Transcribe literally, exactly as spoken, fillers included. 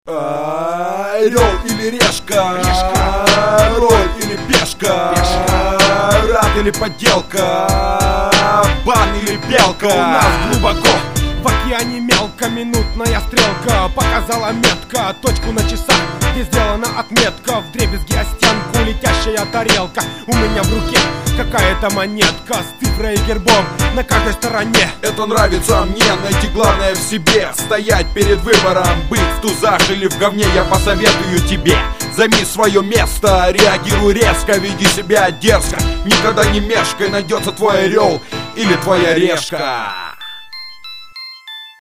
Орел или решка, роль или пешка, рад или подделка, бан или белка. У нас глубоко в океане мелко, минутная стрелка показала метко точку на часах, где сделана отметка. Вдребезги о стенку летящая тарелка. У меня в руке какая-то монетка с цифрой и гербом на каждой стороне. Это нравится мне, найти главное в себе. Стоять перед выбором, быть в тузах или в говне. Я посоветую тебе: займи свое место, реагируй резко, веди себя дерзко. Никогда не мешкай, найдется твой орел или твоя решка.